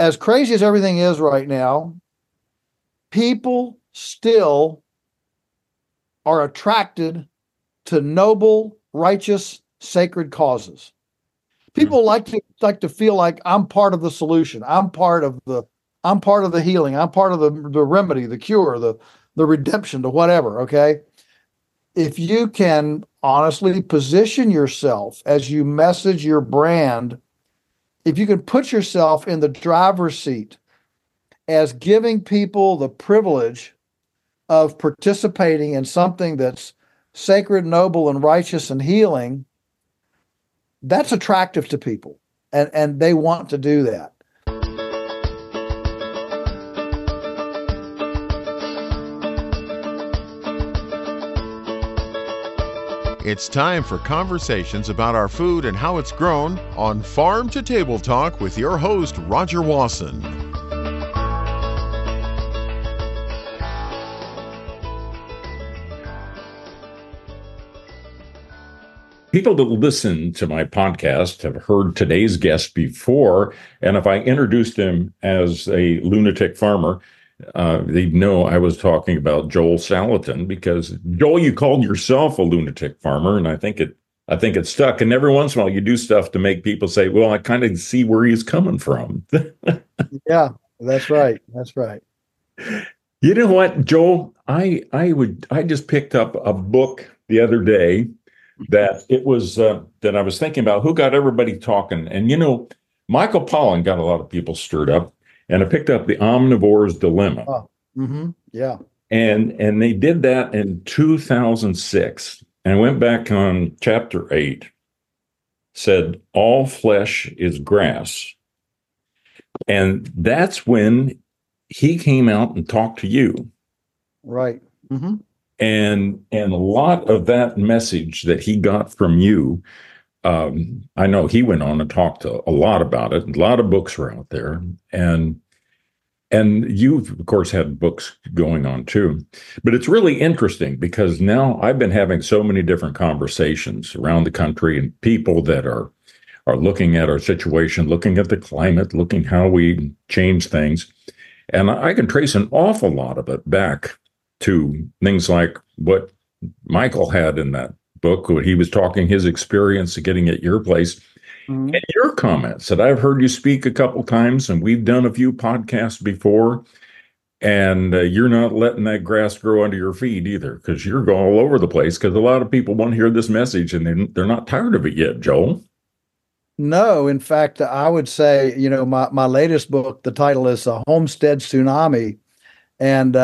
as crazy as everything is right now, people still are attracted to noble, righteous, sacred causes. People like to feel like I'm part of the solution. I'm part of the healing. I'm part of the remedy, the cure, the redemption, the whatever. Okay. If you can honestly position yourself as you message your brand, if you can put yourself in the driver's seat as giving people the privilege of participating in something that's sacred, noble, and righteous and healing, that's attractive to people. And they want to do that. It's time for conversations about our food and how it's grown on Farm to Table Talk with your host, Roger Wasson. People that listen to my podcast have heard today's guest before, and if I introduced him as a lunatic farmer, they'd know I was talking about Joel Salatin, because Joel, you called yourself a lunatic farmer, and I think it stuck. And every once in a while, you do stuff to make people say, "Well, I kind of see where he's coming from." Yeah, that's right. That's right. You know what, Joel? I just picked up a book the other day that I was thinking about who got everybody talking, and Michael Pollan got a lot of people stirred up. And I picked up The Omnivore's Dilemma. Oh, yeah. And they did that in 2006. And I went back on chapter 8, said, all flesh is grass. And that's when he came out and talked to you. Right. Mm-hmm. And a lot of that message that he got from you, I know he went on and talked a lot about it. A lot of books were out there, and you've of course had books going on too. But it's really interesting because now I've been having so many different conversations around the country, and people that are looking at our situation, looking at the climate, looking how we change things, and I can trace an awful lot of it back to things like what Michael had in that book when he was talking his experience of getting at your place, and your comments that I've heard you speak a couple times, and we've done a few podcasts before, and you're not letting that grass grow under your feet either, because you're going all over the place, because a lot of people want to hear this message and they're not tired of it yet, Joel. No, in fact, I would say, my latest book, the title is Homestead Tsunami, and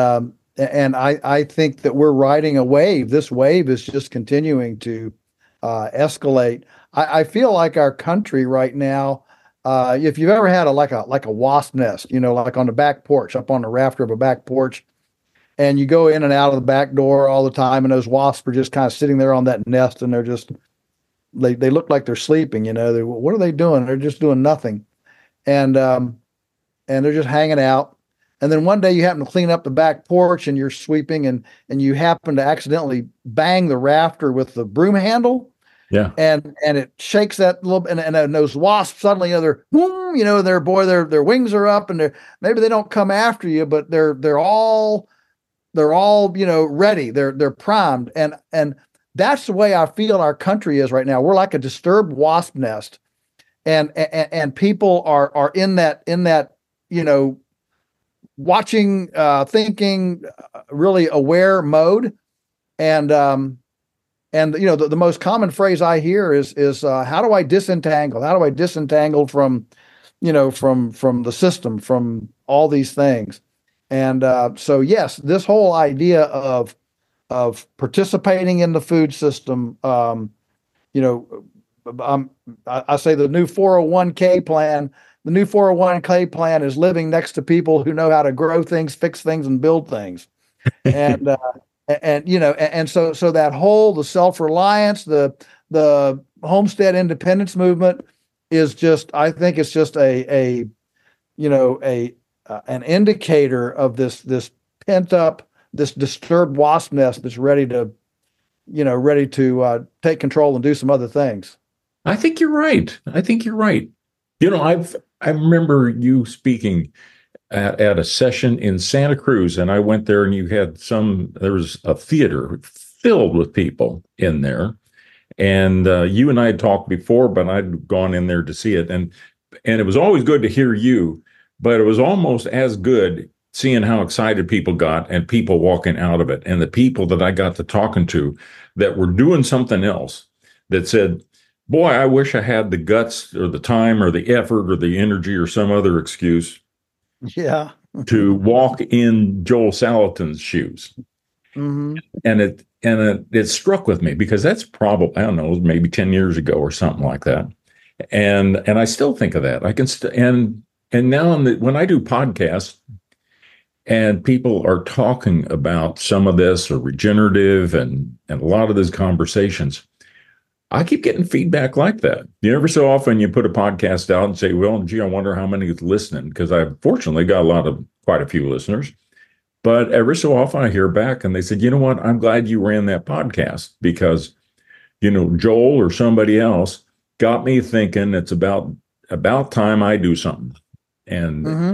I think that we're riding a wave. This wave is just continuing to escalate. I feel like our country right now, if you've ever had like a wasp nest, like on the back porch, up on the rafter of a back porch, and you go in and out of the back door all the time, and those wasps are just kind of sitting there on that nest, and they look like they're sleeping. What are they doing? They're just doing nothing, and they're just hanging out. And then one day you happen to clean up the back porch and you're sweeping and you happen to accidentally bang the rafter with the broom handle. Yeah. And it shakes that little, and those wasps suddenly, they're, their wings are up, and maybe they don't come after you, but they're all, ready. They're primed. And that's the way I feel our country is right now. We're like a disturbed wasp nest, and people are in that, watching, thinking, really aware mode. And the most common phrase I hear is how do I disentangle? How do I disentangle from the system, from all these things? And so, yes, this whole idea of participating in the food system, I say the new 401k plan. The new 401k plan is living next to people who know how to grow things, fix things, and build things. And so that whole, the self-reliance, the homestead independence movement is just, I think it's just an indicator of this pent up, this disturbed wasp nest that's ready to take control and do some other things. I think you're right. I remember you speaking at a session in Santa Cruz, and I went there, and there was a theater filled with people in there. And you and I had talked before, but I'd gone in there to see it. And it was always good to hear you, but it was almost as good seeing how excited people got and people walking out of it. And the people that I got to talking to that were doing something else that said, boy, I wish I had the guts or the time or the effort or the energy or some other excuse Yeah. to walk in Joel Salatin's shoes. Mm-hmm. And it struck with me because that's probably, I don't know, maybe 10 years ago or something like that. And I still think of that. I can and now when I do podcasts and people are talking about some of this or regenerative and a lot of these conversations, I keep getting feedback like that. Every so often you put a podcast out and say, well, gee, I wonder how many is listening, because I've fortunately got quite a few listeners. But every so often I hear back and they said, you know what, I'm glad you ran that podcast because, Joel or somebody else got me thinking it's about time I do something. And, Mm-hmm.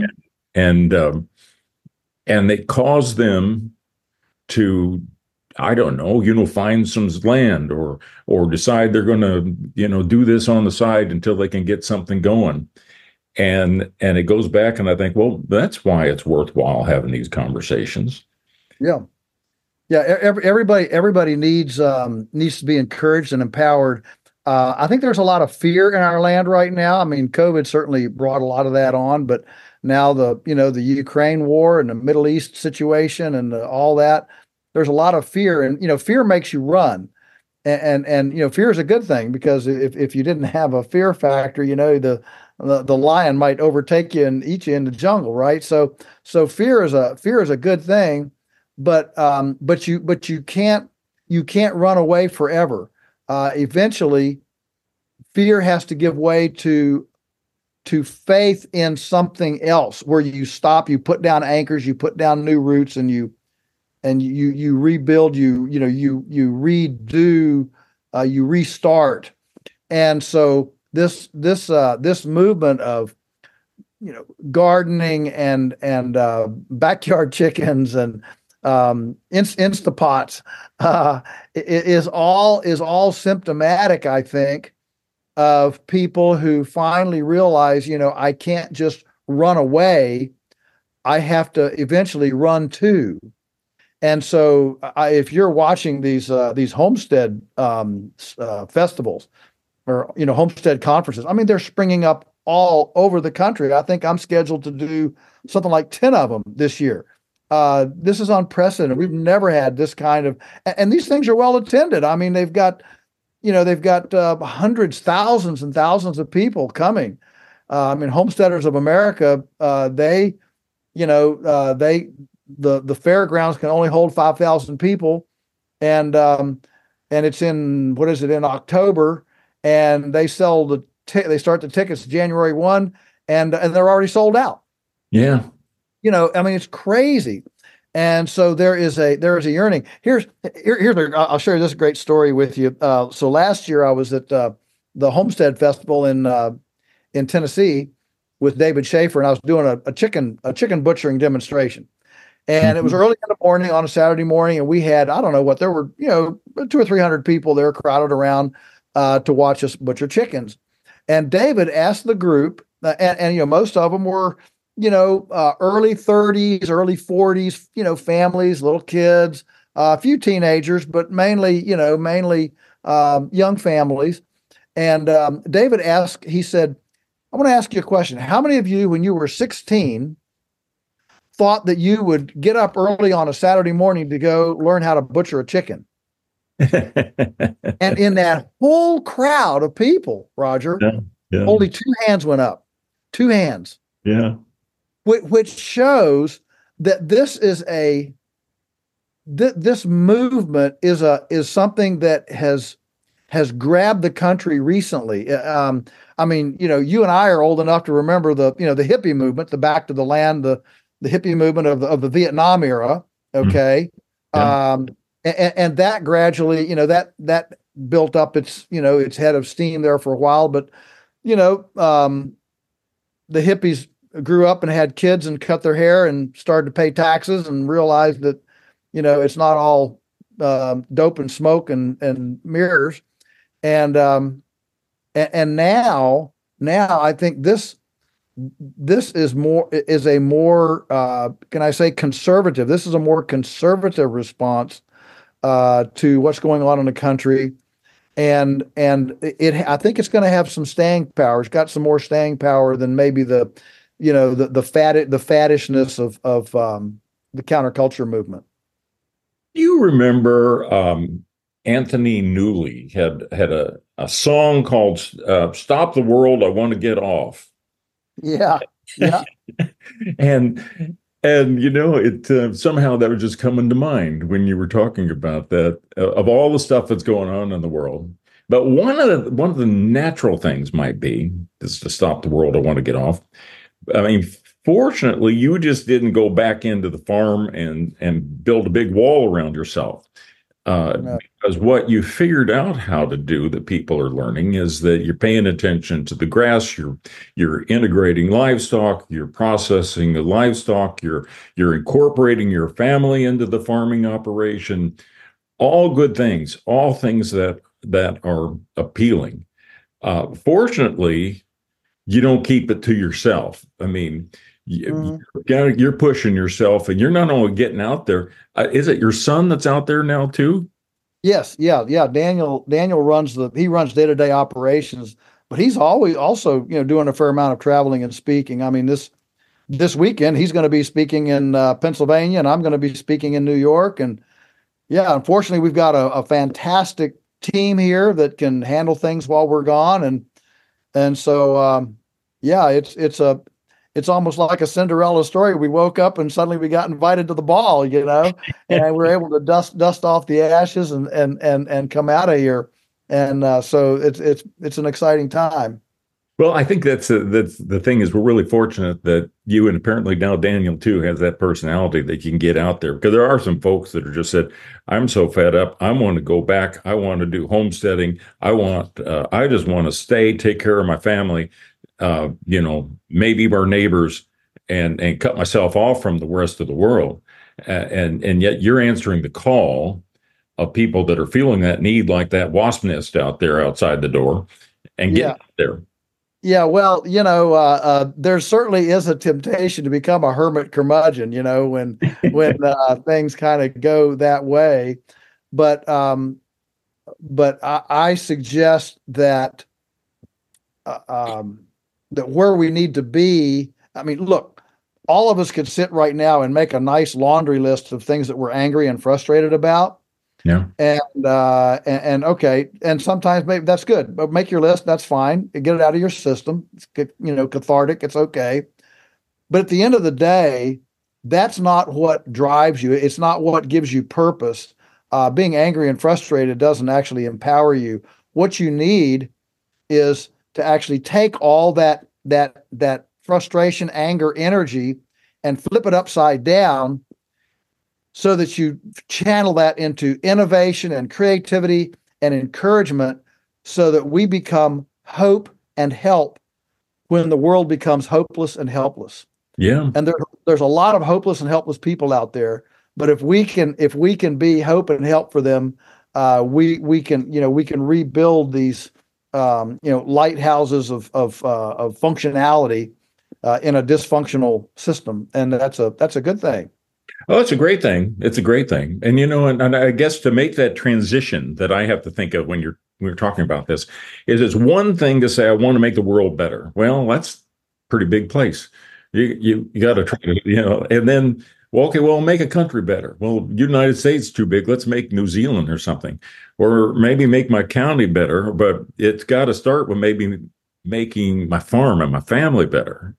and it caused them to, I don't know, find some land or decide they're going to, do this on the side until they can get something going. And it goes back, and I think, well, that's why it's worthwhile having these conversations. Yeah. Yeah. Everybody needs to be encouraged and empowered. I think there's a lot of fear in our land right now. I mean, COVID certainly brought a lot of that on, but now the Ukraine war and the Middle East situation and all that, there's a lot of fear, and fear makes you run, and fear is a good thing, because if you didn't have a fear factor, the lion might overtake you and eat you in the jungle, right? So fear is a good thing, but you can't run away forever. Eventually, fear has to give way to faith in something else, where you stop, you put down anchors, you put down new roots, and you rebuild, you redo, you restart. And so this movement of gardening and backyard chickens and Instapots is all symptomatic, I think, of people who finally realize, I can't just run away. I have to eventually run too. And so, if you're watching these homestead festivals or homestead conferences, I mean, they're springing up all over the country. I think I'm scheduled to do something like 10 of them this year. This is unprecedented. We've never had this kind of, and these things are well attended. I mean, they've got hundreds, thousands, and thousands of people coming. I mean, Homesteaders of America, the fairgrounds can only hold 5,000 people, and it's in October, and they sell they start the tickets January 1, and they're already sold out. Yeah. I mean, it's crazy. And so there is a yearning. I'll share this great story with you. So last year I was at the Homestead Festival in Tennessee with David Schaefer, and I was doing a chicken butchering demonstration. And it was early in the morning on a Saturday morning, and we had, I don't know what, there were 200 or 300 people there crowded around to watch us butcher chickens. And David asked the group, and most of them were early 30s, early 40s, families, little kids, a few teenagers, but mainly young families. And David asked, he said, I want to ask you a question. How many of you, when you were 16, thought that you would get up early on a Saturday morning to go learn how to butcher a chicken? And in that whole crowd of people, Roger, only 2 hands went up. 2 hands. Yeah. Which shows that this movement is something that has grabbed the country recently. I mean, you and I are old enough to remember the hippie movement, the Back to the Land, the hippie movement of the Vietnam era. Okay. Yeah. And that gradually, that built up its head of steam there for a while, but the hippies grew up and had kids and cut their hair and started to pay taxes and realized that, it's not all dope and smoke and mirrors. And now I think this is a more can I say conservative? This is a more conservative response to what's going on in the country, and I think it's going to have some staying power. It's got some more staying power than maybe the faddishness of the counterculture movement. Do you remember Anthony Newley had a song called "Stop the World, I Want to Get Off"? Yeah. and it somehow that was just coming to mind when you were talking about that, of all the stuff that's going on in the world. But one of the natural things might be is to stop the world, I want to get off. I mean, fortunately, you just didn't go back into the farm and build a big wall around yourself. No. Because what you figured out how to do that people are learning is that you're paying attention to the grass, you're integrating livestock, you're processing the livestock, you're incorporating your family into the farming operation. All good things, all things that are appealing. Fortunately, you don't keep it to yourself. I mean, you're pushing yourself, and you're not only getting out there. Is it your son that's out there now too? Yes, yeah. Daniel runs day-to-day operations, but he's always also doing a fair amount of traveling and speaking. I mean, this weekend he's going to be speaking in Pennsylvania, and I'm going to be speaking in New York. And yeah, unfortunately, we've got a fantastic team here that can handle things while we're gone, and so it's almost like a Cinderella story. We woke up and suddenly we got invited to the ball, and we're able to dust off the ashes and come out of here. And so it's an exciting time. Well, I think that's the thing is we're really fortunate that you, and apparently now Daniel too, has that personality that you can get out there, because there are some folks that are just said, I'm so fed up. I want to go back. I want to do homesteading. I just want to stay, take care of my family. Maybe our neighbors, and cut myself off from the rest of the world. And yet you're answering the call of people that are feeling that need, like that wasp nest out there outside the door, and get there. Yeah, well, there certainly is a temptation to become a hermit curmudgeon, when things kind of go that way. But I suggest that that where we need to be. I mean, look, all of us could sit right now and make a nice laundry list of things that we're angry and frustrated about. Yeah. And okay. And sometimes maybe that's good, but make your list. That's fine. Get it out of your system. It's cathartic. It's okay. But at the end of the day, that's not what drives you. It's not what gives you purpose. Being angry and frustrated doesn't actually empower you. What you need is to actually take all that frustration, anger, energy, and flip it upside down, so that you channel that into innovation and creativity and encouragement, so that we become hope and help when the world becomes hopeless and helpless. Yeah. And there's a lot of hopeless and helpless people out there, but if we can be hope and help for them, we can rebuild these lighthouses of functionality in a dysfunctional system, and that's a good thing. Oh, it's a great thing. It's a great thing. And, and I guess to make that transition that I have to think of when we're talking about this is, it's one thing to say, I want to make the world better. Well, that's a pretty big place. You got to try to, and then, well, okay, well, make a country better. Well, United States is too big. Let's make New Zealand or something, or maybe make my county better. But it's got to start with maybe making my farm and my family better.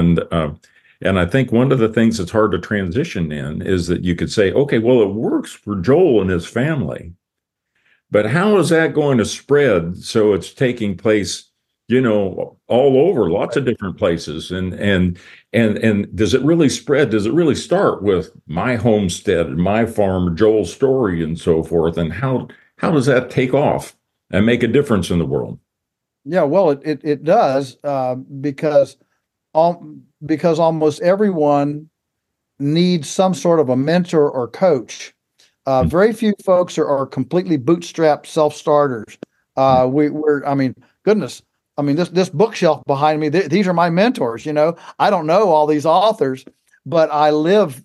And I think one of the things that's hard to transition in is that you could say, okay, well, it works for Joel and his family, but how is that going to spread so it's taking place, all over, lots of different places? And does it really spread? Does it really start with my homestead, my farm, Joel's story, and so forth? And how does that take off and make a difference in the world? Yeah, well, it does, because because almost everyone needs some sort of a mentor or coach. Very few folks are completely bootstrapped self-starters. I mean, goodness, I mean, this bookshelf behind me, these are my mentors. I don't know all these authors, but I live,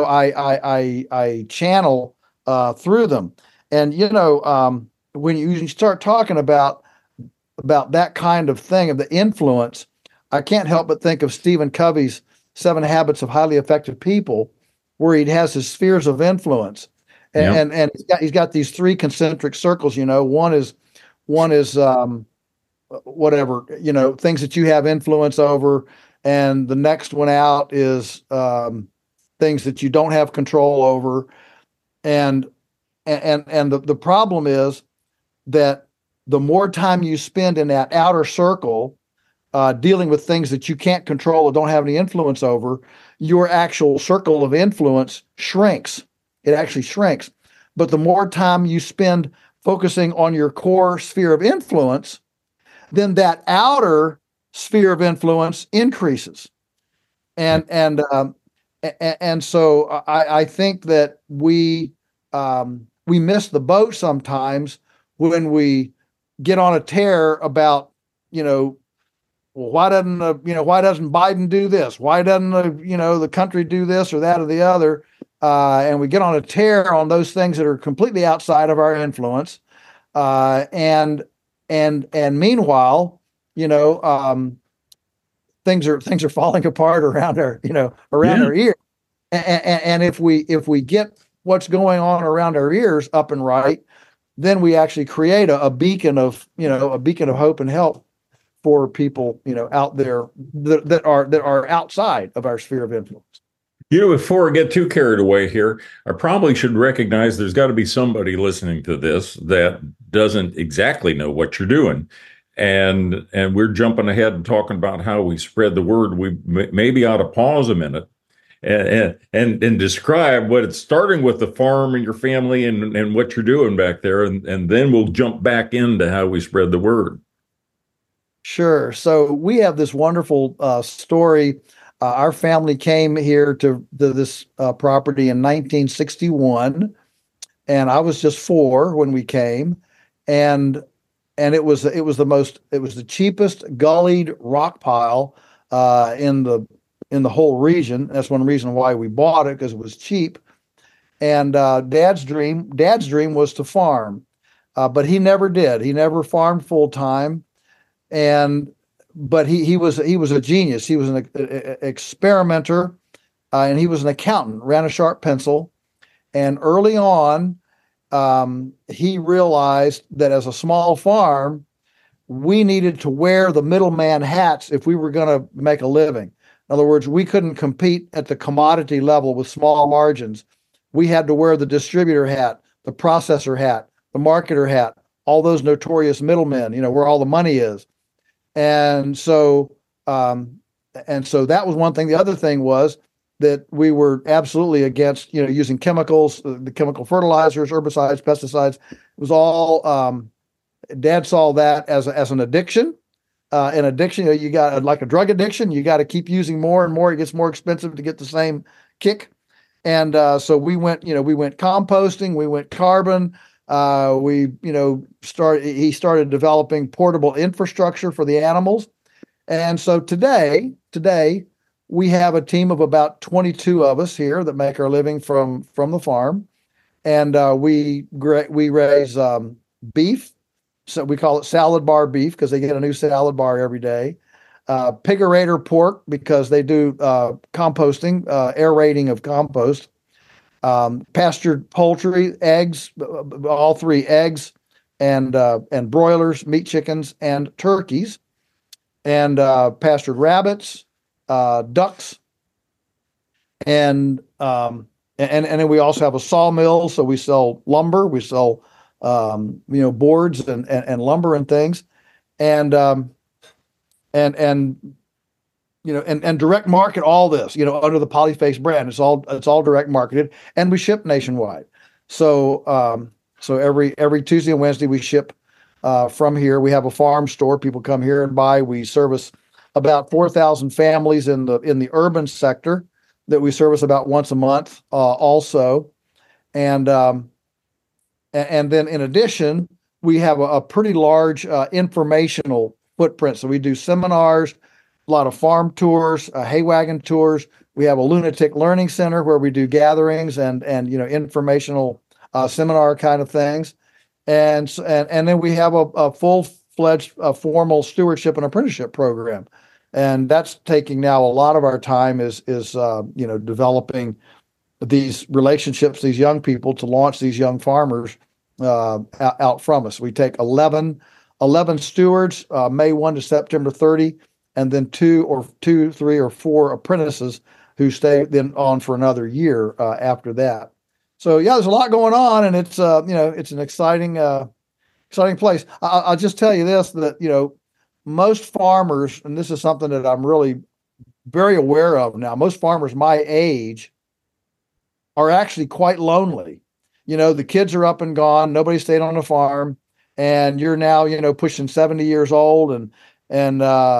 I channel through them. And when you start talking about that kind of thing, of the influence, I can't help but think of Stephen Covey's 7 Habits of Highly Effective People, where he has his spheres of influence, and he's got these 3 concentric circles. One is whatever, things that you have influence over, and the next one out is things that you don't have control over, and the problem is that the more time you spend in that outer circle, dealing with things that you can't control or don't have any influence over, your actual circle of influence shrinks. It actually shrinks. But the more time you spend focusing on your core sphere of influence, then that outer sphere of influence increases. And so I think that we miss the boat sometimes when we get on a tear about, well, why doesn't Biden do this? Why doesn't the country do this or that or the other? And we get on a tear on those things that are completely outside of our influence. And meanwhile, things are falling apart around our our ears. And if we get what's going on around our ears up and right, then we actually create a beacon of hope and help for people, out there that are outside of our sphere of influence. Before I get too carried away here, I probably should recognize there's got to be somebody listening to this that doesn't exactly know what you're doing. And we're jumping ahead and talking about how we spread the word. We maybe ought to pause a minute and describe what it's starting with, the farm and your family and what you're doing back there. And then we'll jump back into how we spread the word. Sure. So we have this wonderful story. Our family came here to this property in 1961, and I was just 4 when we came, and it was the cheapest gullied rock pile in the whole region. That's one reason why we bought it, because it was cheap. And Dad's dream was to farm, but he never did. He never farmed full time. But he was a genius. He was an experimenter, and he was an accountant, ran a sharp pencil. And early on, he realized that as a small farm, we needed to wear the middleman hats if we were going to make a living. In other words, we couldn't compete at the commodity level with small margins. We had to wear the distributor hat, the processor hat, the marketer hat, all those notorious middlemen, where all the money is. And so that was one thing. The other thing was that we were absolutely against, using chemicals, the chemical fertilizers, herbicides, pesticides. It was all, Dad saw that as an addiction. An addiction, you got like a drug addiction. You got to keep using more and more. It gets more expensive to get the same kick. And so we went composting, we went carbon. He started developing portable infrastructure for the animals. And so today we have a team of about 22 of us here that make our living from the farm. And we raise beef. So we call it salad bar beef because they get a new salad bar every day. Pigerator pork because they do composting, aerating of compost. Pastured poultry, eggs, all 3 eggs, and broilers, meat chickens, and turkeys, and pastured rabbits, ducks, and then we also have a sawmill, so we sell lumber, we sell boards and lumber and things, and direct market all this, under the Polyface brand. It's all direct marketed, and we ship nationwide. So every Tuesday and Wednesday we ship from here. We have a farm store. People come here and buy. We service about 4,000 families in the urban sector that we service about once a month, also. And then in addition, we have a pretty large informational footprint. So we do seminars, a lot of farm tours, hay wagon tours. We have a lunatic learning center where we do gatherings and informational seminar kind of things. And then we have a full-fledged formal stewardship and apprenticeship program. And that's taking now a lot of our time is developing these relationships, these young people, to launch these young farmers out from us. We take 11 stewards, May 1 to September 30, and then two, 3, or 4 apprentices who stay then on for another year after that. So yeah, there's a lot going on, and it's it's an exciting place. I'll just tell you this, that most farmers, and this is something that I'm really very aware of now, most farmers my age are actually quite lonely. The kids are up and gone, nobody stayed on the farm, and you're now pushing 70 years old, and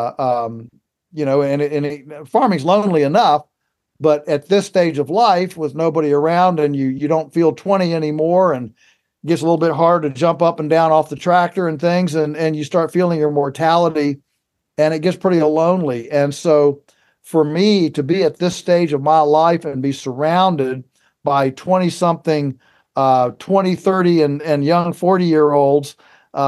farming's lonely enough. But at this stage of life, with nobody around, and you don't feel 20 anymore, and it gets a little bit hard to jump up and down off the tractor and things, and you start feeling your mortality, and it gets pretty lonely. And so for me to be at this stage of my life and be surrounded by 20-something, 20, 30, and young 40-year-olds,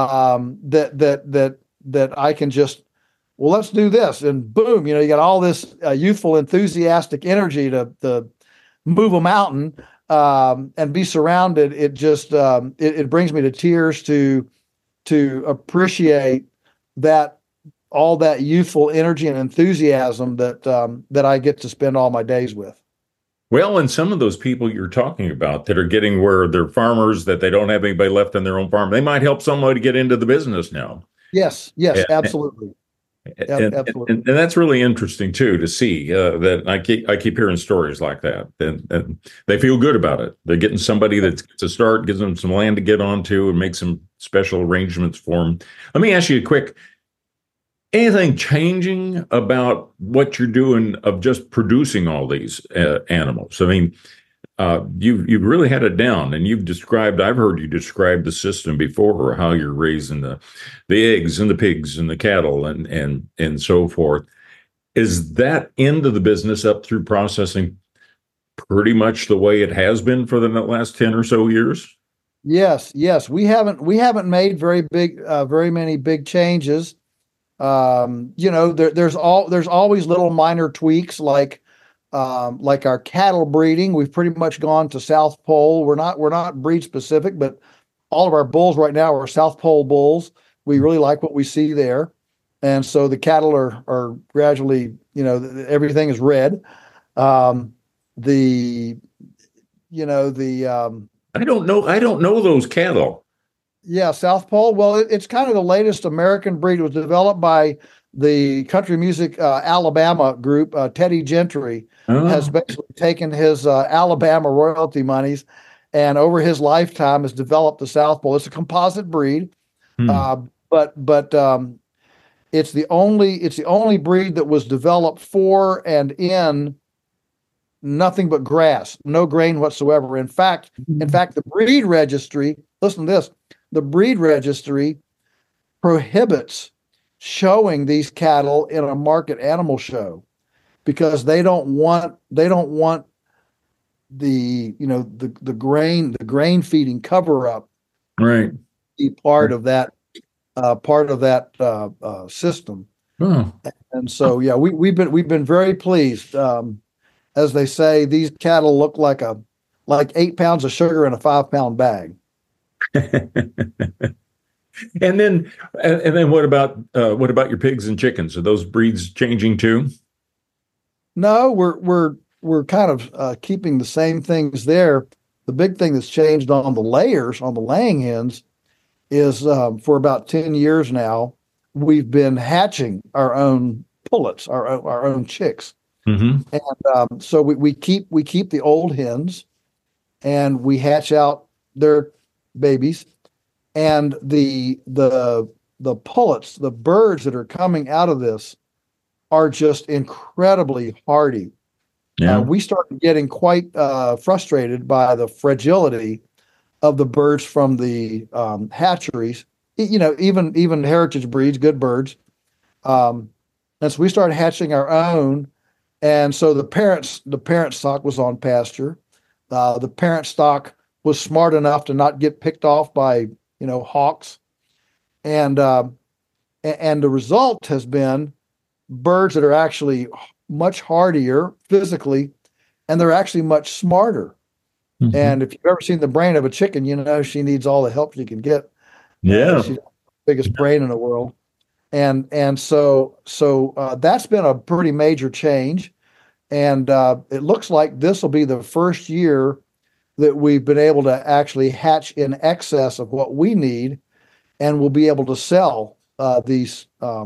that I can just, well, let's do this, and boom, you got all this youthful, enthusiastic energy to move a mountain, and be surrounded. It just it brings me to tears to appreciate that, all that youthful energy and enthusiasm that I get to spend all my days with. Well, and some of those people you're talking about that are getting where they're farmers, that they don't have anybody left on their own farm, they might help somebody get into the business now. Yes, absolutely. Absolutely. And that's really interesting too, to see that I keep hearing stories like that, and they feel good about it. They're getting somebody that's to start, gives them some land to get onto, and make some special arrangements for them. Let me ask you a quick: anything changing about what you're doing of just producing all these animals? I mean, you've really had it down, and I've heard you describe the system before, how you're raising the eggs and the pigs and the cattle and so forth. Is that end of the business up through processing pretty much the way it has been for the last 10 or so years? Yes. We haven't made very many big changes. There's always little minor tweaks, like our cattle breeding. We've pretty much gone to South Pole. We're not breed specific, but all of our bulls right now are South Pole bulls. We really like what we see there. And so the cattle are gradually, everything is red. I don't know those cattle. Yeah, South Pole. Well, it's kind of the latest American breed. It was developed by the country music Alabama group. Teddy Gentry has basically taken his Alabama royalty monies, and over his lifetime has developed the South Pole. It's a composite breed, but it's the only breed that was developed for and in nothing but grass, no grain whatsoever. In fact, the breed registry. Listen to this. The breed registry prohibits showing these cattle in a market animal show because they don't want the grain feeding cover up, right, be part of that system. Oh. And so yeah, we've been very pleased. As they say, these cattle look like 8 pounds of sugar in a 5-pound bag. And then what about your pigs and chickens? Are those breeds changing too? No, we're kind of keeping the same things there. The big thing that's changed on the laying hens, is for about 10 years now, we've been hatching our own pullets, our own chicks. Mm-hmm. And so we keep the old hens, and we hatch out their babies, and the pullets, the birds that are coming out of this are just incredibly hardy. Yeah. We started getting quite frustrated by the fragility of the birds from the hatcheries. Even heritage breeds, good birds. And so we started hatching our own, and so the parent stock was on pasture. The parent stock was smart enough to not get picked off by hawks, and and the result has been birds that are actually much hardier physically, and they're actually much smarter. Mhm. And if you've ever seen the brain of a chicken, she needs all the help she can get. Yeah. She's the biggest brain in the world, and so that's been a pretty major change. And it looks like this will be the first year that we've been able to actually hatch in excess of what we need, and we'll be able to sell these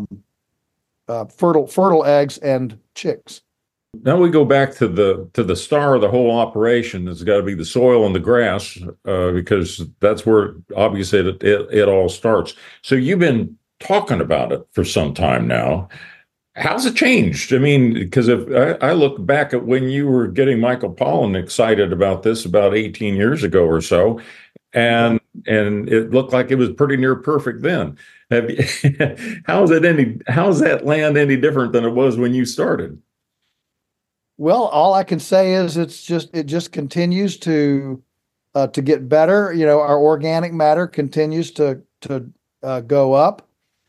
fertile eggs and chicks. Now we go back to the star of the whole operation. It's got to be the soil and the grass, because that's where obviously it all starts. So you've been talking about it for some time now. How's it changed? I mean, because if I look back at when you were getting Michael Pollan excited about this about 18 years ago or so, and it looked like it was pretty near perfect then. Have you, how is that land any different than it was when you started? Well, all I can say is it just continues to get better. Our organic matter continues to go up,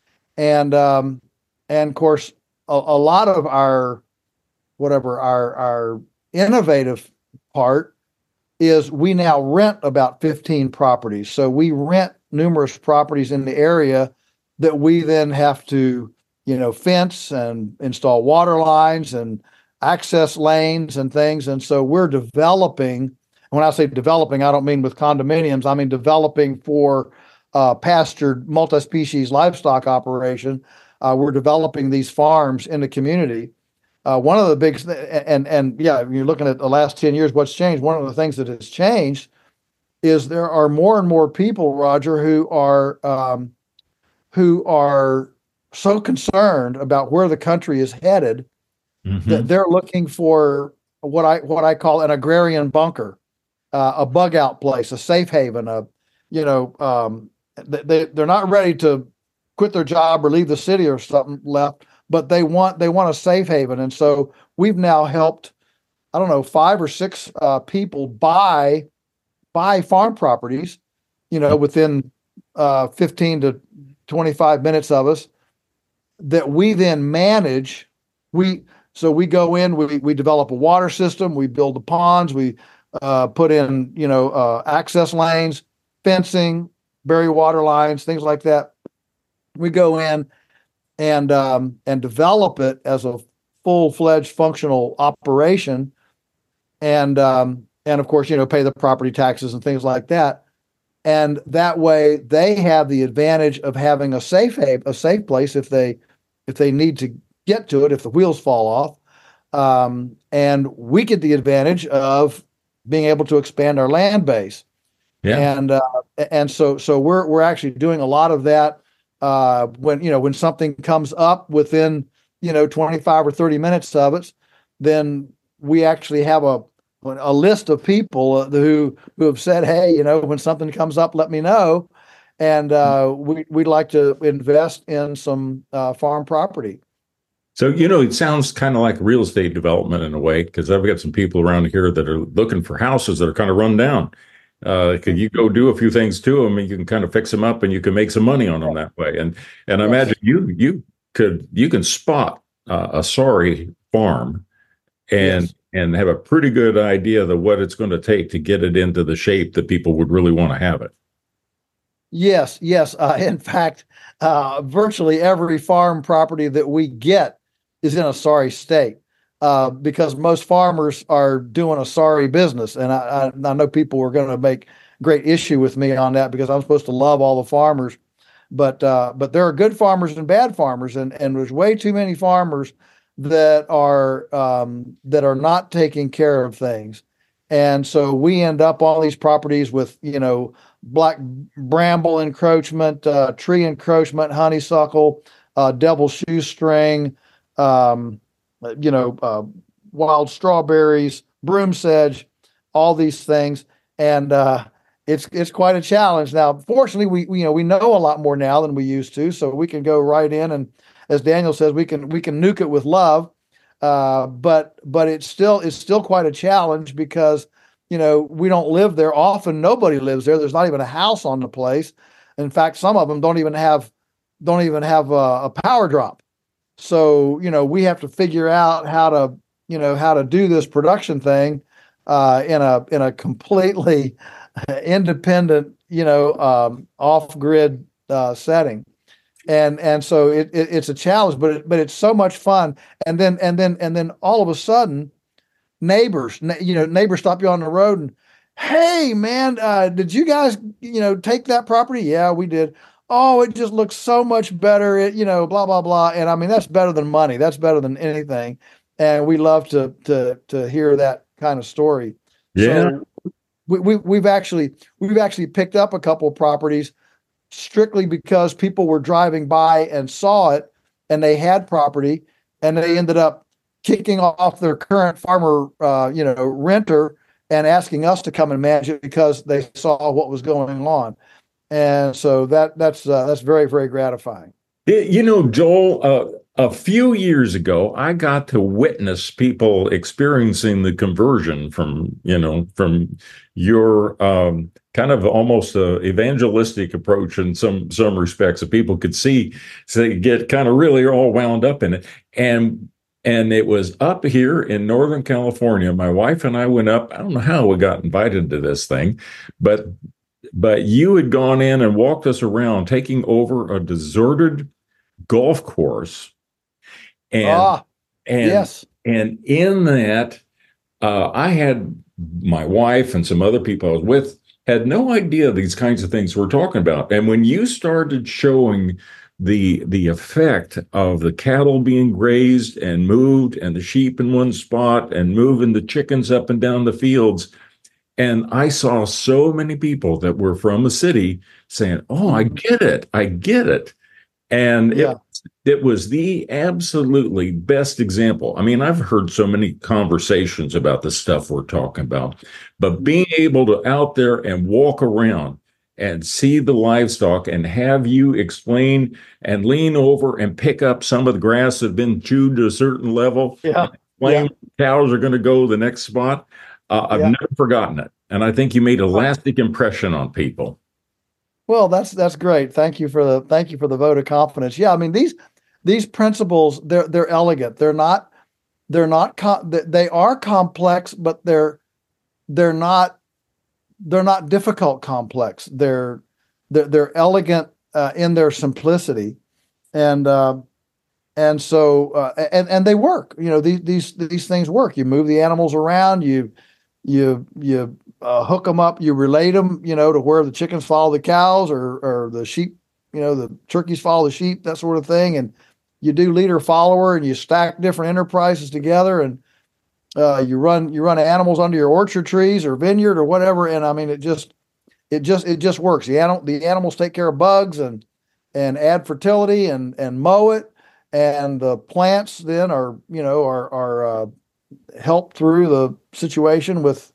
and of course, a lot of our innovative part is we now rent about 15 properties. So we rent numerous properties in the area that we then have to, fence and install water lines and access lanes and things. And so we're developing. When I say developing, I don't mean with condominiums. I mean developing for pastured multi-species livestock operation. We're developing these farms in the community. One of the big and yeah, you're looking at the last 10 years, what's changed. One of the things that has changed is there are more and more people, Roger, who are so concerned about where the country is headed that they're looking for what I call an agrarian bunker, a bug out place, a safe haven. They're not ready to quit their job or leave the city or something left, but they want a safe haven. And so we've now helped, I don't know, 5 or 6 people buy farm properties, within 15 to 25 minutes of us, that we then manage. So we go in, we develop a water system, we build the ponds, we put in, access lanes, fencing, bury water lines, things like that. We go in and develop it as a full-fledged functional operation, and of course, pay the property taxes and things like that. And that way, they have the advantage of having a safe place if they need to get to it, if the wheels fall off, and we get the advantage of being able to expand our land base. Yeah. And so we're actually doing a lot of that. When something comes up within 25 or 30 minutes of it, then we actually have a list of people who have said, hey, when something comes up, let me know, and we'd like to invest in some farm property. So, it sounds kind of like real estate development in a way, because I've got some people around here that are looking for houses that are kind of run down. Could you go do a few things to them, and you can kind of fix them up, and you can make some money on them that way. And I imagine you can spot a sorry farm and have a pretty good idea of what it's going to take to get it into the shape that people would really want to have it. Yes. In fact, virtually every farm property that we get is in a sorry state. Because most farmers are doing a sorry business. And I know people are going to make great issue with me on that, because I'm supposed to love all the farmers. But there are good farmers and bad farmers, and there's way too many farmers that are not taking care of things. And so we end up on these properties with, black bramble encroachment, tree encroachment, honeysuckle, devil shoestring, um, you know, wild strawberries, broom sedge, all these things, and it's quite a challenge. Now, fortunately, we know a lot more now than we used to, so we can go right in and, as Daniel says, we can nuke it with love. But it's still quite a challenge because we don't live there. Often nobody lives there. There's not even a house on the place. In fact, some of them don't even have a power drop. So we have to figure out how to do this production thing in a completely independent off grid setting. And so it's a challenge, but it's so much fun. And then all of a sudden, neighbors stop you on the road and, hey man, did you guys take that property? Yeah, we did. Oh, it just looks so much better. It blah blah blah. And I mean that's better than money. That's better than anything. And we love to hear that kind of story. Yeah. So we've actually picked up a couple of properties strictly because people were driving by and saw it and they had property and they ended up kicking off their current farmer, renter and asking us to come and manage it because they saw what was going on. And so that's very, very gratifying. Joel, a few years ago, I got to witness people experiencing the conversion from your kind of almost evangelistic approach in some respects that people could see, so they get kind of really all wound up in it. And it was up here in Northern California. My wife and I went up. I don't know how we got invited to this thing, but you had gone in and walked us around, taking over a deserted golf course. And yes. And in that, I had my wife and some other people I was with had no idea these kinds of things we're talking about. And when you started showing the effect of the cattle being grazed and moved and the sheep in one spot and moving the chickens up and down the fields, and I saw so many people that were from the city saying, "Oh, I get it. I get it." And it was the absolutely best example. I mean, I've heard so many conversations about the stuff we're talking about, but being able to out there and walk around and see the livestock and have you explain and lean over and pick up some of the grass that have been chewed to a certain level. Yeah. Explain cows are going to go the next spot. I've never forgotten it. And I think you made a lasting impression on people. Well, that's great. Thank you for the vote of confidence. Yeah, I mean these principles they're elegant. They are complex, but they're not difficult complex. They're elegant in their simplicity, and so they work. These things work. You move the animals around. You hook them up, you relate them, to where the chickens follow the cows or the sheep, the turkeys follow the sheep, that sort of thing. And you do leader follower and you stack different enterprises together and you run animals under your orchard trees or vineyard or whatever. And I mean, it just works. The animals take care of bugs and add fertility and mow it. And the plants then are help through the situation with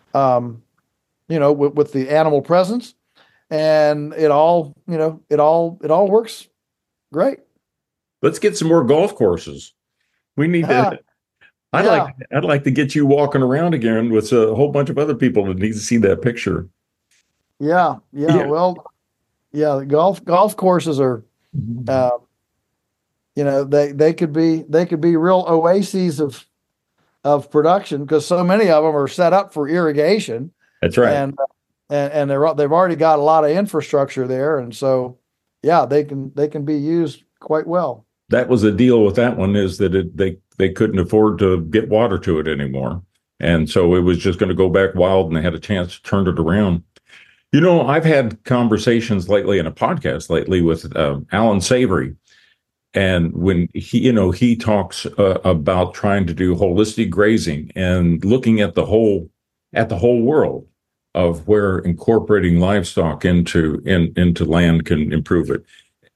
the animal presence, and it all works great. Let's get some more golf courses. We need to. I'd like to get you walking around again with a whole bunch of other people that need to see that picture. Yeah. Well, the golf courses are, they could be real oases of production because so many of them are set up for irrigation. That's right. And they've already got a lot of infrastructure there. And so, they can be used quite well. That was the deal with that one, is that they couldn't afford to get water to it anymore. And so it was just going to go back wild, and they had a chance to turn it around. I've had conversations lately in a podcast with Alan Savory. And when he talks about trying to do holistic grazing and looking at the whole world of where incorporating livestock into land can improve it.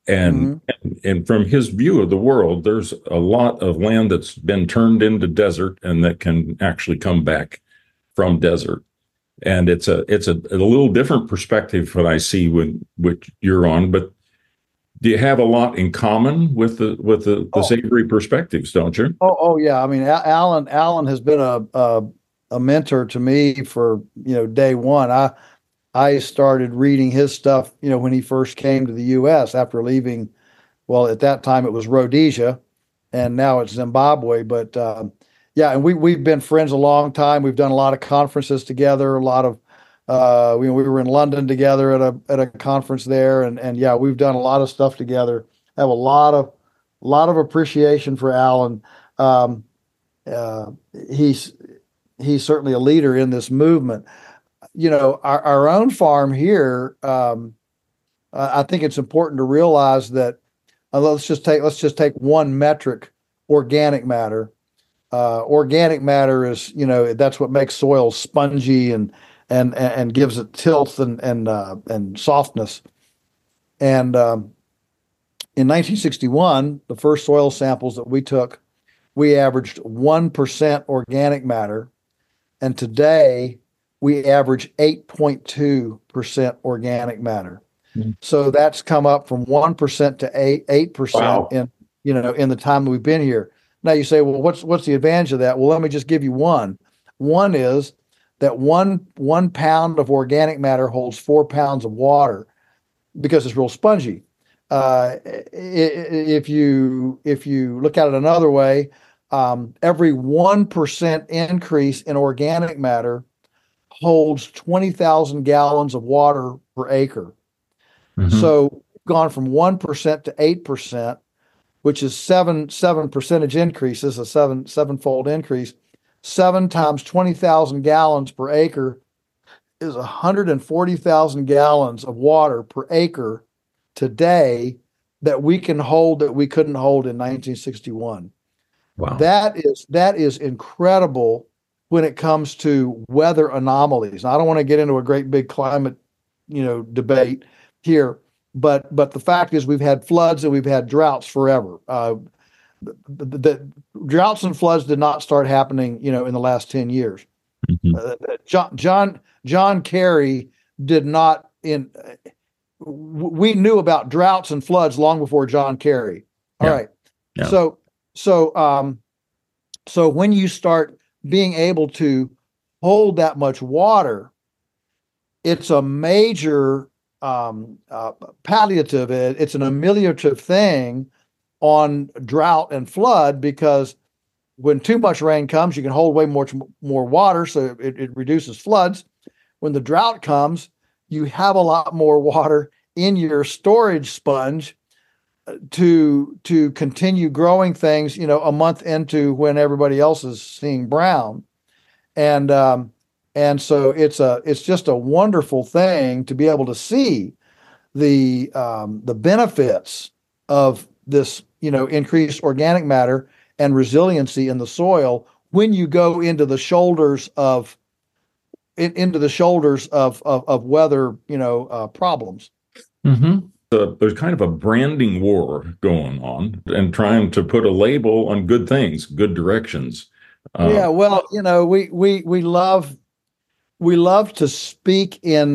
And, and from his view of the world, there's a lot of land that's been turned into desert and that can actually come back from desert. And it's a little different perspective what I see with which you're on. But do you have a lot in common with the savory perspectives, don't you? Oh yeah. I mean, Alan has been a mentor to me for, day one. I started reading his stuff, when he first came to the U.S. after leaving. Well, at that time it was Rhodesia, and now it's Zimbabwe. But yeah, and we've been friends a long time. We've done a lot of conferences together. A lot of we were in London together at a conference there, and yeah, we've done a lot of stuff together. I have a lot of appreciation for Alan. Um, he's certainly a leader in this movement. Our own farm here, I think it's important to realize that let's just take one metric: organic matter. Organic matter is, that's what makes soil spongy and gives it tilth and softness. And in 1961, the first soil samples that we took, we averaged 1% organic matter, and today we average 8.2% organic matter. Mm-hmm. So that's come up from 1% to 8% wow. in the time that we've been here. Now you say, well, what's the advantage of that? Well, let me just give you one. One is that one pound of organic matter holds 4 pounds of water because it's real spongy. If you look at it another way, every 1% increase in organic matter holds 20,000 gallons of water per acre. Mm-hmm. So we've gone from 1% to 8%, which is seven percentage increases, a sevenfold increase. 7 times 20,000 gallons per acre is 140,000 gallons of water per acre today that we can hold that we couldn't hold in 1961. Wow. That is incredible when it comes to weather anomalies. Now, I don't want to get into a great big climate, debate here, but the fact is we've had floods and we've had droughts forever. The droughts and floods did not start happening, in the last 10 years. Mm-hmm. John Kerry did not we knew about droughts and floods long before John Kerry. All right. Yeah. So when you start being able to hold that much water, it's a major palliative. It's an ameliorative thing on drought and flood, because when too much rain comes, you can hold way more water, so it reduces floods. When the drought comes, you have a lot more water in your storage sponge to continue growing things, a month into when everybody else is seeing brown. And so it's just a wonderful thing to be able to see the benefits of this, increased organic matter and resiliency in the soil when you go into the shoulders of weather, problems. Mm-hmm. There's kind of a branding war going on and trying to put a label on good things, good directions. Yeah, well, we love to speak in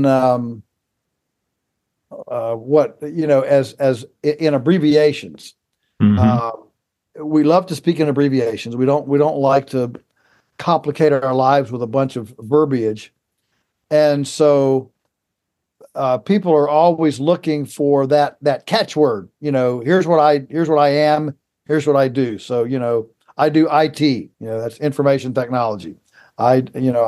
as in abbreviations. Mm-hmm. We love to speak in abbreviations. We don't like to complicate our lives with a bunch of verbiage, and so people are always looking for that catchword. Here's what I am. Here's what I do. So I do IT. That's information technology. I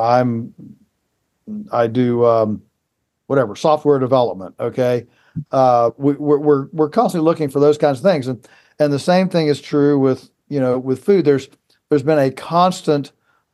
do whatever, software development. Okay, we're constantly looking for those kinds of things, and the same thing is true with food. There's been a constant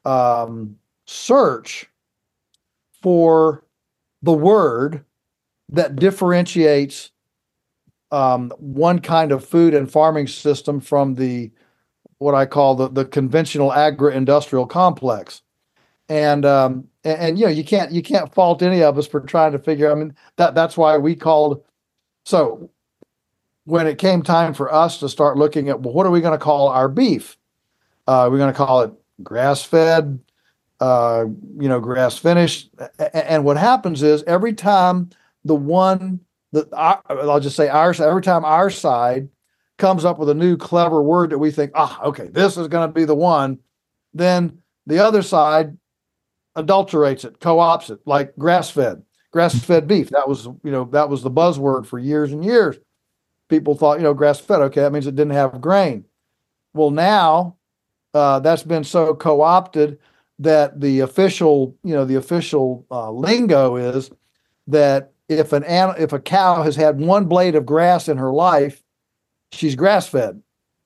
search for the word that differentiates one kind of food and farming system from what I call the conventional agri-industrial complex. And you can't fault any of us for trying to figure. I mean, that's why we called. So when it came time for us to start looking at, well, what are we going to call our beef? We're going to call it grass-fed, grass finished. And what happens is every time I'll just say ours, every time our side comes up with a new clever word that we think, okay, this is going to be the one, then the other side adulterates it, co-opts it, like grass-fed beef. That was the buzzword for years and years. People thought, grass-fed, okay, that means it didn't have grain. Well, now that's been so co-opted that the official lingo is that if a cow has had one blade of grass in her life, she's grass-fed.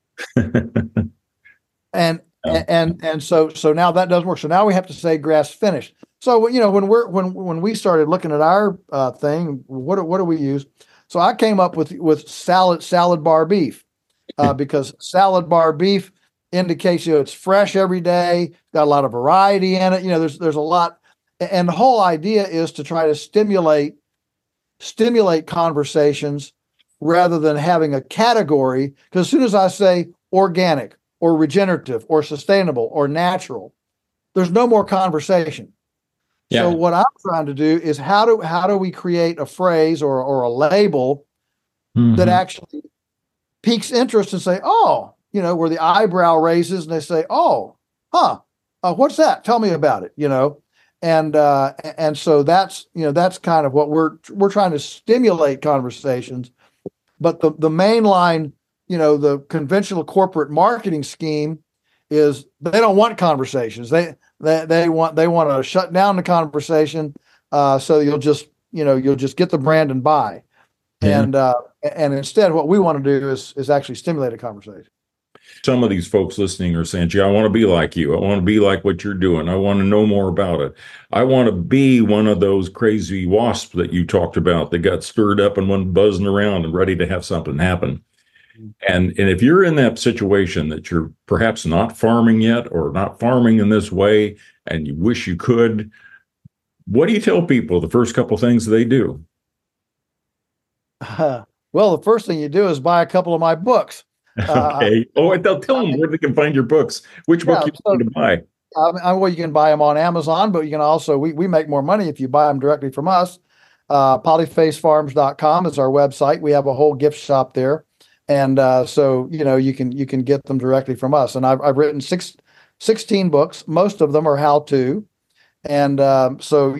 And so now that doesn't work. So now we have to say grass finished. So when we started looking at our thing, what do we use? So I came up with salad bar beef because salad bar beef indicates it's fresh every day, got a lot of variety in it. There's a lot, and the whole idea is to try to stimulate conversations rather than having a category. Because as soon as I say organic or regenerative or sustainable or natural, there's no more conversation. Yeah. So what I'm trying to do is how do we create a phrase or a label that actually piques interest and say, where the eyebrow raises and they say, what's that? Tell me about it, And so that's kind of what we're trying to stimulate conversations. But the mainline, the conventional corporate marketing scheme is they don't want conversations. They want to shut down the conversation so you'll just get the brand and buy. Yeah. And instead what we want to do is actually stimulate a conversation. Some of these folks listening are saying, gee, I want to be like you. I want to be like what you're doing. I want to know more about it. I want to be one of those crazy wasps that you talked about that got stirred up and went buzzing around and ready to have something happen. And if you're in that situation that you're perhaps not farming yet or not farming in this way and you wish you could, what do you tell people the first couple things they do? Well, the first thing you do is buy a couple of my books. Okay. They'll tell them where they can find your books. Which book you need to buy? Well, you can buy them on Amazon, but you can also, we make more money if you buy them directly from us. Polyfacefarms.com is our website. We have a whole gift shop there. And so, you can get them directly from us. And I've written 16 books. Most of them are how-to. And so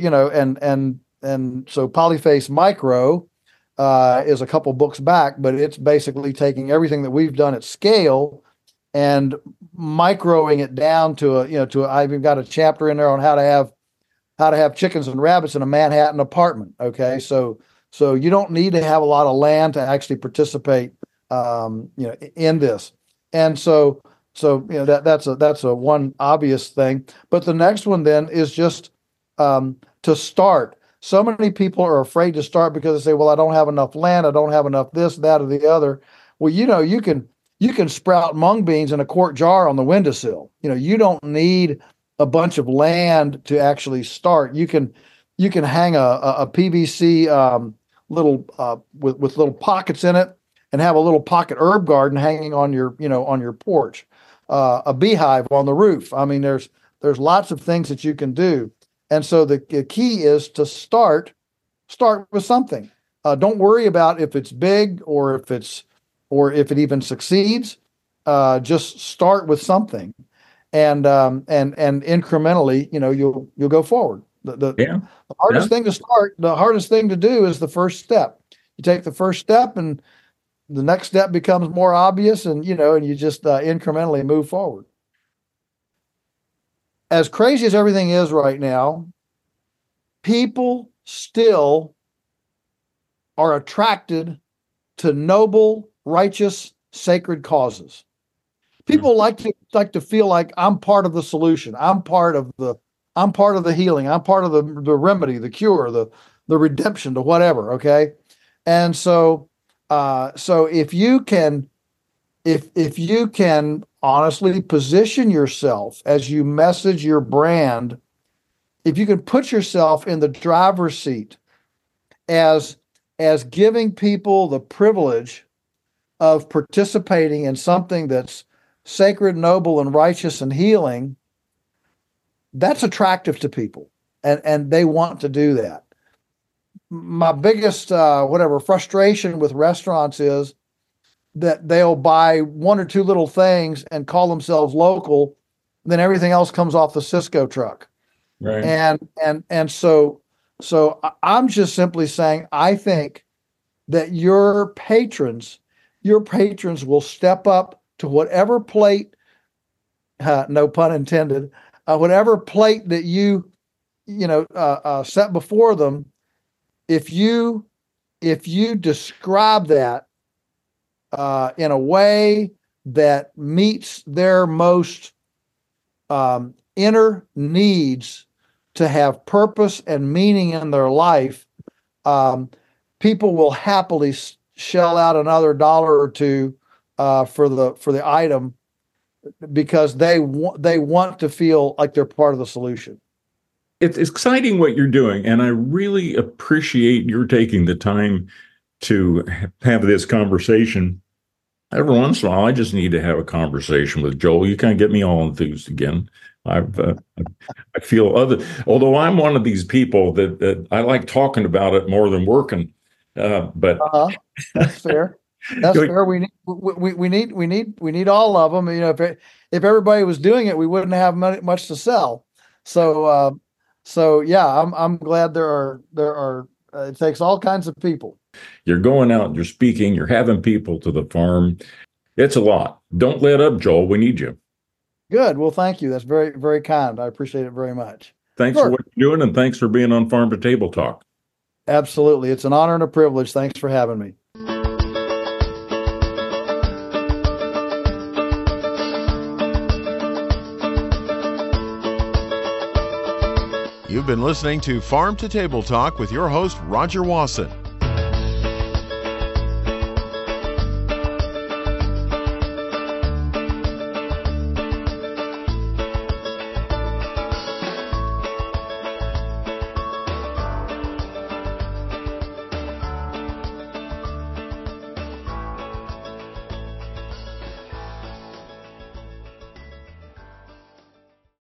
Polyface Micro is a couple books back, but it's basically taking everything that we've done at scale and microing it down to I've even got a chapter in there on how to have chickens and rabbits in a Manhattan apartment. Okay. So you don't need to have a lot of land to actually participate, in this. And so that's a one obvious thing. But the next one then is just to start. So many people are afraid to start because they say, well, I don't have enough land. I don't have enough this, that, or the other. Well, you can sprout mung beans in a quart jar on the windowsill. You don't need a bunch of land to actually start. You can hang a PVC little with little pockets in it and have a little pocket herb garden hanging on your porch, a beehive on the roof. I mean, there's lots of things that you can do. And so the key is to start with something. Don't worry about if it's big or if it even succeeds. Just start with something, and incrementally, you'll go forward. The hardest thing to start, the hardest thing to do is the first step. You take the first step, and the next step becomes more obvious, and you just incrementally move forward. As crazy as everything is right now, people still are attracted to noble, righteous, sacred causes. People like to feel like I'm part of the solution. I'm part of the healing. I'm part of the remedy, the cure, the redemption, the whatever. Okay, and so if you can honestly position yourself as you message your brand, if you can put yourself in the driver's seat as giving people the privilege of participating in something that's sacred, noble, and righteous and healing, that's attractive to people, and they want to do that. My biggest frustration with restaurants is that they'll buy one or two little things and call themselves local, then everything else comes off the Cisco truck. Right. And so I'm just simply saying, I think that your patrons will step up to whatever plate, no pun intended, whatever plate that you set before them. If you describe that in a way that meets their most inner needs to have purpose and meaning in their life, people will happily shell out another dollar or two for the item, because they want to feel like they're part of the solution. It's exciting what you're doing, and I really appreciate your taking the time to have this conversation. Every once in a while, I just need to have a conversation with Joel. You kind of get me all enthused again. I feel although I'm one of these people that I like talking about it more than working. But that's fair. That's fair. We need all of them. If everybody was doing it, we wouldn't have much to sell. So yeah, I'm glad there are. It takes all kinds of people. You're going out, you're speaking, you're having people to the farm. It's a lot. Don't let up, Joel. We need you. Good. Well, thank you. That's very, very kind. I appreciate it very much. Thanks for what you're doing, and thanks for being on Farm to Table Talk. Absolutely. It's an honor and a privilege. Thanks for having me. You've been listening to Farm to Table Talk with your host, Roger Wasson.